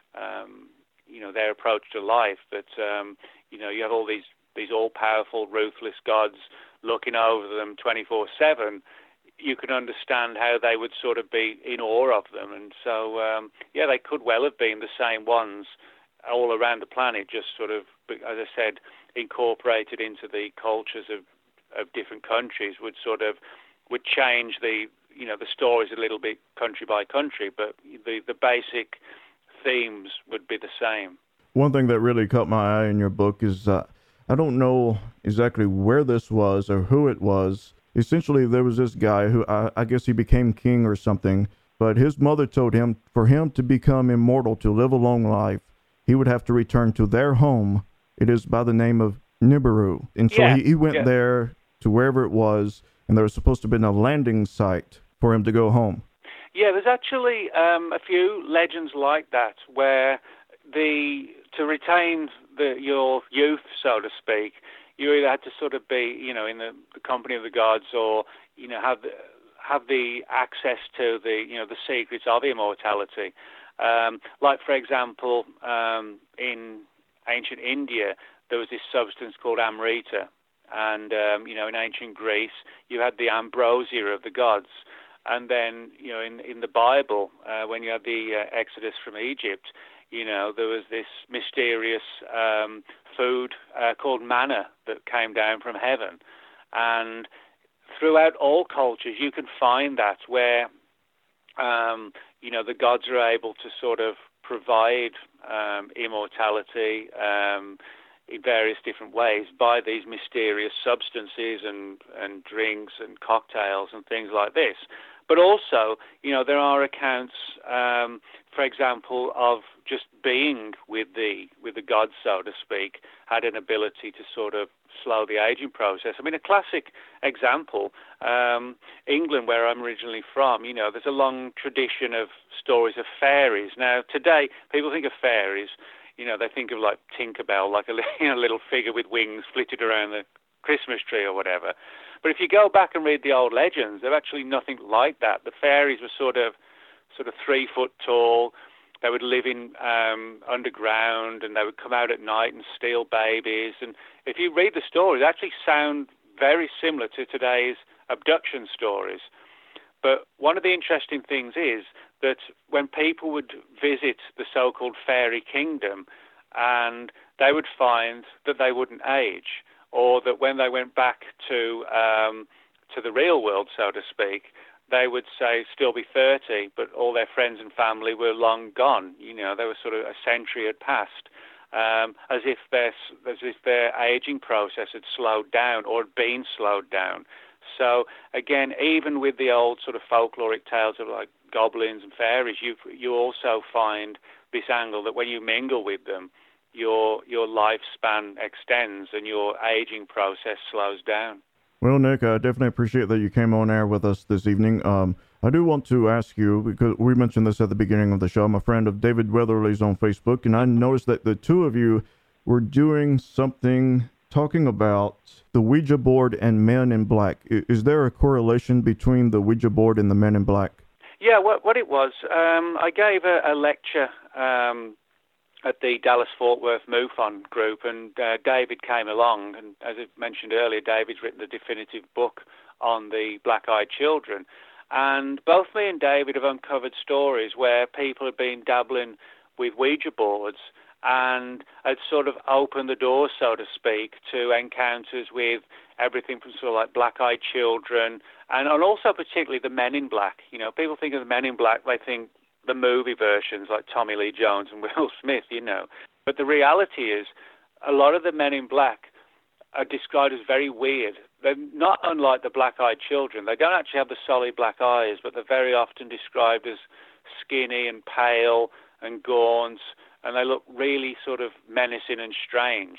um, you know, their approach to life. That, um, you know, you have all these, these all-powerful, ruthless gods looking over them twenty-four seven. You can understand how they would sort of be in awe of them. And so, um, yeah, they could well have been the same ones all around the planet, just sort of, as I said, incorporated into the cultures of, of different countries, would sort of, would change the, you know, the stories a little bit country by country, but the, the basic themes would be the same. One thing that really caught my eye in your book is, uh, I don't know exactly where this was or who it was. Essentially, there was this guy who, I, I guess he became king or something, but his mother told him for him to become immortal, to live a long life, he would have to return to their home. It is by the name of Nibiru. And so yeah, he, he went yeah. there to wherever it was, and there was supposed to have been a landing site for him to go home. Yeah, there's actually um, a few legends like that, where the to retain the, your youth, so to speak, you either had to sort of be, you know, in the, the company of the gods, or, you know, have the, have the access to the, you know, the secrets of immortality. Um, like, for example, um, in ancient India, there was this substance called Amrita. And, um, you know, in ancient Greece, you had the ambrosia of the gods. And then, you know, in, in the Bible, uh, when you had the uh, Exodus from Egypt, you know, there was this mysterious um, food uh, called manna that came down from heaven. And throughout all cultures, you can find that where, um, you know, the gods are able to sort of provide um, immortality um, in various different ways by these mysterious substances and, and drinks and cocktails and things like this. But also, you know, there are accounts, um, for example, of just being with the with the gods, so to speak, had an ability to sort of slow the aging process. I mean, a classic example, um, England, where I'm originally from, you know, there's a long tradition of stories of fairies. Now, today, people think of fairies, you know, they think of like Tinkerbell, like a you know, little figure with wings flitted around the Christmas tree or whatever. But if you go back and read the old legends, they're actually nothing like that. The fairies were sort of sort of three foot tall. They would live in um, underground, and they would come out at night and steal babies. And if you read the stories, they actually sound very similar to today's abduction stories. But one of the interesting things is that when people would visit the so-called fairy kingdom, and they would find that they wouldn't age, or that when they went back to um, to the real world, so to speak, they would say still be thirty, but all their friends and family were long gone. You know, they were sort of a century had passed, um, as if their as if their aging process had slowed down or had been slowed down. So again, even with the old sort of folkloric tales of like goblins and fairies, you you also find this angle that when you mingle with them, your your lifespan extends and your aging process slows down. Well, Nick, I definitely appreciate that you came on air with us this evening. Um, I do want to ask you, because we mentioned this at the beginning of the show, I'm a friend of David Weatherly's on Facebook, and I noticed that the two of you were doing something talking about the Ouija board and Men in Black. Is there a correlation between the Ouija board and the Men in Black? Yeah, what, what it was, um, I gave a, a lecture um, at the Dallas-Fort Worth MUFON group, and uh, David came along, and as I mentioned earlier, David's written the definitive book on the black-eyed children. And both me and David have uncovered stories where people have been dabbling with Ouija boards and had sort of opened the door, so to speak, to encounters with everything from sort of like black-eyed children and, and also particularly the Men in Black. You know, people think of the Men in Black, they think the movie versions like Tommy Lee Jones and Will Smith, you know. But the reality is a lot of the Men in Black are described as very weird. They're not unlike the black-eyed children. They don't actually have the solid black eyes, but they're very often described as skinny and pale and gaunt, and they look really sort of menacing and strange.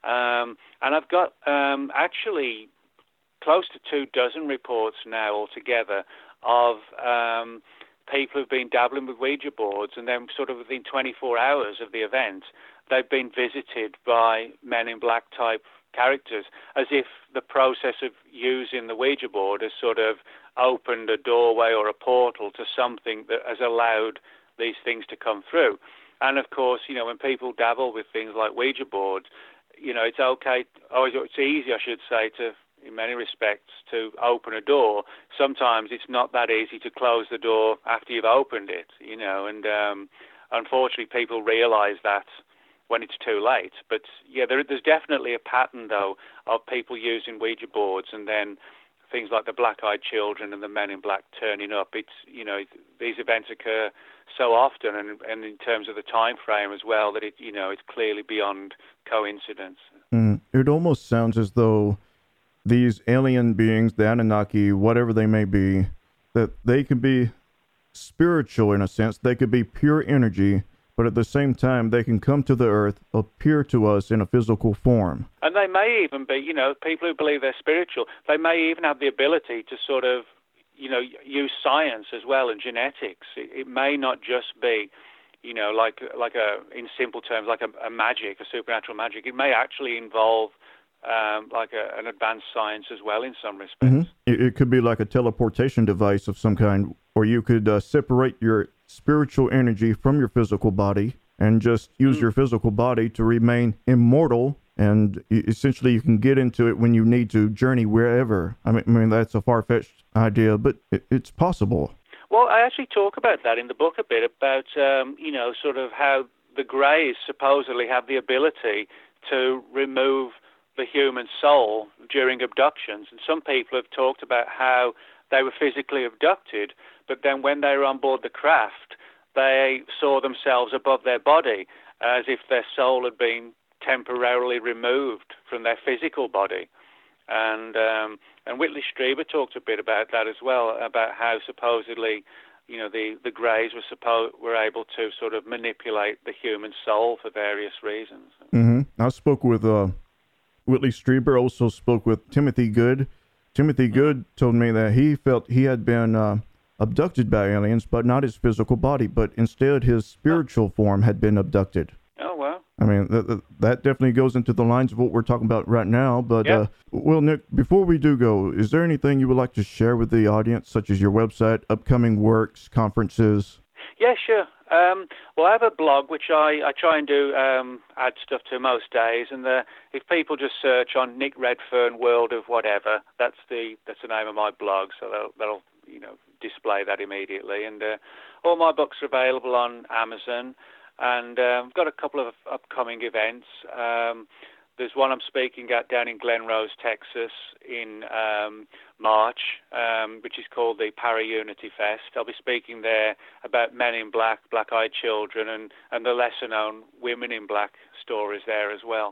Um, and I've got um, actually close to two dozen reports now altogether of um, people who've been dabbling with Ouija boards, and then sort of within twenty-four hours of the event, they've been visited by Men in Black type characters, as if the process of using the Ouija board has sort of opened a doorway or a portal to something that has allowed these things to come through. And of course, you know, when people dabble with things like Ouija boards, you know, it's okay, always it's easy, I should say, to, in many respects, to open a door. Sometimes it's not that easy to close the door after you've opened it, you know, and um, unfortunately people realize that when it's too late. But yeah, there, there's definitely a pattern, though, of people using Ouija boards and then things like the black-eyed children and the Men in Black turning up. It's, you know, these events occur so often, and, and in terms of the time frame as well, that it, you know, it's clearly beyond coincidence. Mm, it almost sounds as though these alien beings, the Anunnaki, whatever they may be, that they could be spiritual in a sense. They could be pure energy, but at the same time, they can come to the earth, appear to us in a physical form. And they may even be, you know, people who believe they're spiritual, they may even have the ability to sort of, you know, use science as well and genetics. It, it may not just be, you know, like like a, in simple terms, like a, a magic, a supernatural magic. It may actually involve um, like a, an advanced science as well in some respects. Mm-hmm. It, it could be like a teleportation device of some kind, or you could uh, separate your spiritual energy from your physical body and just use mm. your physical body to remain immortal, and essentially you can get into it when you need to journey wherever. I mean, I mean that's a far-fetched idea, but it, it's possible. Well, I actually talk about that in the book a bit, about, um, you know, sort of how the Greys supposedly have the ability to remove the human soul during abductions. And some people have talked about how they were physically abducted, but then when they were on board the craft, they saw themselves above their body, as if their soul had been temporarily removed from their physical body. And um, and Whitley Strieber talked a bit about that as well, about how supposedly, you know, the, the Greys were suppo- were able to sort of manipulate the human soul for various reasons. Mm-hmm. I spoke with uh, Whitley Strieber, also spoke with Timothy Good. Timothy Good told me that he felt he had been uh, abducted by aliens, but not his physical body, but instead his spiritual form had been abducted. Oh, wow. I mean, that, that definitely goes into the lines of what we're talking about right now. But, yeah. uh, well, Nick, before we do go, is there anything you would like to share with the audience, such as your website, upcoming works, conferences? Yeah, sure. Um, well, I have a blog which I, I try and do um, add stuff to most days, and the, if people just search on Nick Redfern World of Whatever, that's the that's the name of my blog, so that'll, that'll you know display that immediately. And uh, all my books are available on Amazon, and uh, I've got a couple of upcoming events. Um, There's one I'm speaking at down in Glen Rose, Texas, in um, March, um, which is called the Para-Unity Fest. I'll be speaking there about Men in Black, black-eyed children, and, and the lesser-known Women in Black stories there as well.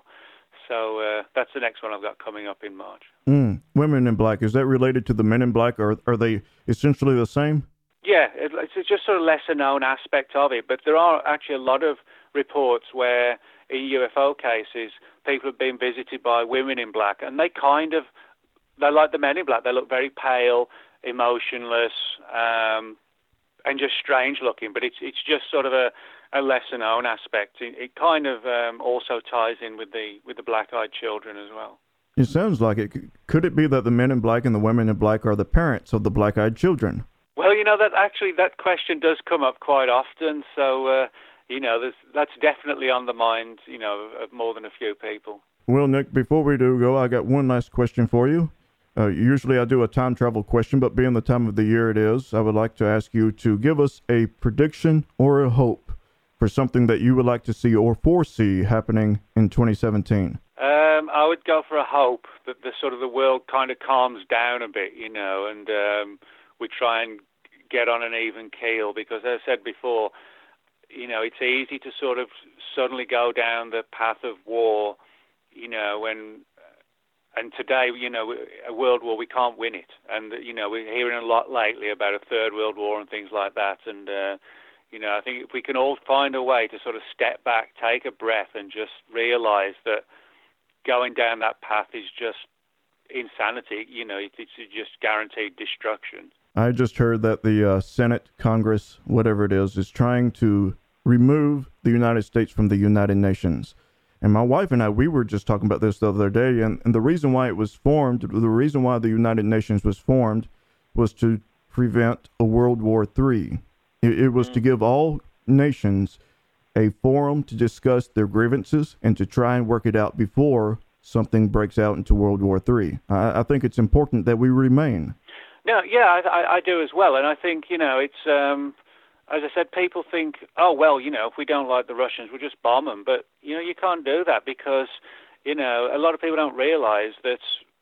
So uh, that's the next one I've got coming up in March. Mm. Women in Black, is that related to the Men in Black, or are they essentially the same? Yeah, it, it's just sort of lesser-known aspect of it, but there are actually a lot of reports where in U F O cases, people have been visited by women in black, and they kind of, they're like the Men in Black. They look very pale, emotionless, um, and just strange looking. But it's it's just sort of a, a lesser-known aspect. It, it kind of um, also ties in with the with the black-eyed children as well. It sounds like it. Could it be that the men in black and the women in black are the parents of the black-eyed children? Well, you know, that actually that question does come up quite often. So, uh, you know, there's, that's definitely on the mind, you know, of more than a few people. Well, Nick, before we do go, I got one last question for you. Uh, usually I do a time travel question, but being the time of the year it is, I would like to ask you to give us a prediction or a hope for something that you would like to see or foresee happening in twenty seventeen. Um, I would go for a hope that the sort of the world kind of calms down a bit, you know, and um, we try and get on an even keel, because as I said before, you know, it's easy to sort of suddenly go down the path of war, you know, when, and today, you know, a world war, we can't win it. And, you know, we're hearing a lot lately about a third world war and things like that. And, uh, you know, I think if we can all find a way to sort of step back, take a breath and just realize that going down that path is just insanity, you know, it's just guaranteed destruction. I just heard that the uh, Senate, Congress, whatever it is, is trying to remove the United States from the United Nations. And my wife and I, we were just talking about this the other day, and, and the reason why it was formed, the reason why the United Nations was formed was to prevent a World War Three. It, it was mm-hmm. to give all nations a forum to discuss their grievances and to try and work it out before something breaks out into World War Three. I, I think it's important that we remain. No, yeah, I, I do as well. And I think, you know, it's, um, as I said, people think, oh, well, you know, if we don't like the Russians, we'll just bomb them. But, you know, you can't do that because, you know, a lot of people don't realize that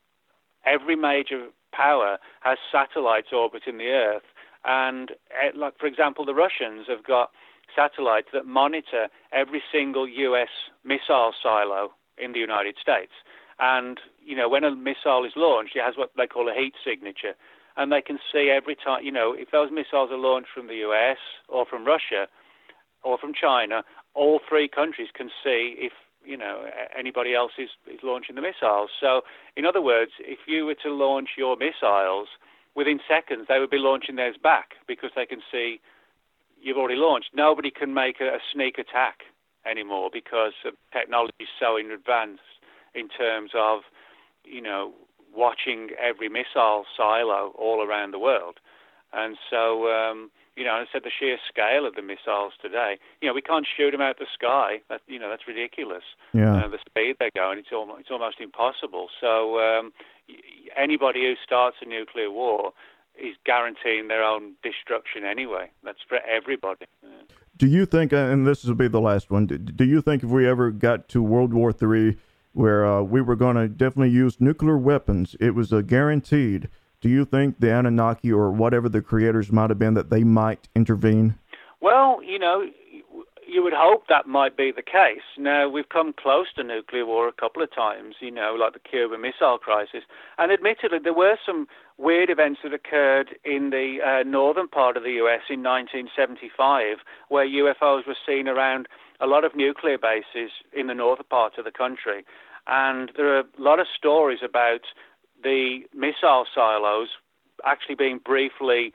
every major power has satellites orbiting the Earth. And, like, for example, the Russians have got satellites that monitor every single U S missile silo in the United States. And, you know, when a missile is launched, it has what they call a heat signature. And they can see every time, you know, if those missiles are launched from the U S or from Russia or from China, all three countries can see if, you know, anybody else is, is launching the missiles. So, in other words, if you were to launch your missiles, within seconds they would be launching theirs back because they can see you've already launched. Nobody can make a, a sneak attack anymore because technology is so in advance in terms of, you know, watching every missile silo all around the world. And so, um, you know, I said the sheer scale of the missiles today, you know, we can't shoot them out the sky. That, you know, that's ridiculous. Yeah. Uh, the speed they're going, it's almost, it's almost impossible. So um, anybody who starts a nuclear war is guaranteeing their own destruction anyway. That's for everybody. Yeah. Do you think, and this will be the last one, do you think if we ever got to World War Three, where uh, we were going to definitely use nuclear weapons, it was a guaranteed, do you think the Anunnaki or whatever the creators might have been, that they might intervene? Well, you know, you would hope that might be the case. Now, we've come close to nuclear war a couple of times, you know, like the Cuban Missile Crisis. And admittedly, there were some weird events that occurred in the uh, northern part of the U S in nineteen seventy-five, where U F Os were seen around a lot of nuclear bases in the northern part of the country. And there are a lot of stories about the missile silos actually being briefly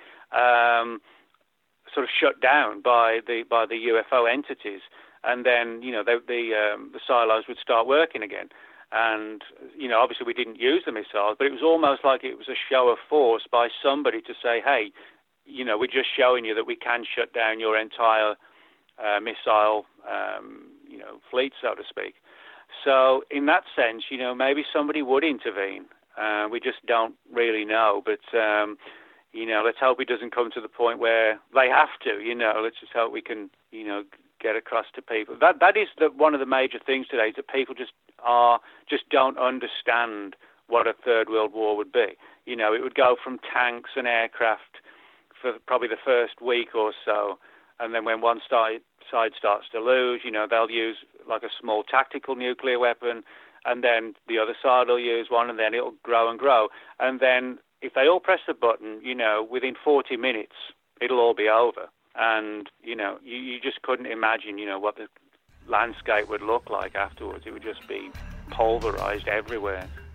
um, sort of shut down by the by the U F O entities, and then you know the the, um, the silos would start working again. And you know, obviously we didn't use the missiles, but it was almost like it was a show of force by somebody to say, hey, you know, we're just showing you that we can shut down your entire uh, missile, um, you know, fleet, so to speak. So in that sense, you know, maybe somebody would intervene. Uh, we just don't really know, but. Um, You know, let's hope it doesn't come to the point where they have to. You know, let's just hope we can, you know, get across to people. That that is the, one of the major things today, is that people just are just don't understand what a third world war would be. You know, it would go from tanks and aircraft for probably the first week or so, and then when one side side starts to lose, you know, they'll use like a small tactical nuclear weapon, and then the other side will use one, and then it'll grow and grow, and then. If they all press the button, you know, within forty minutes, it'll all be over. And, you know, you, you just couldn't imagine, you know, what the landscape would look like afterwards. It would just be pulverized everywhere.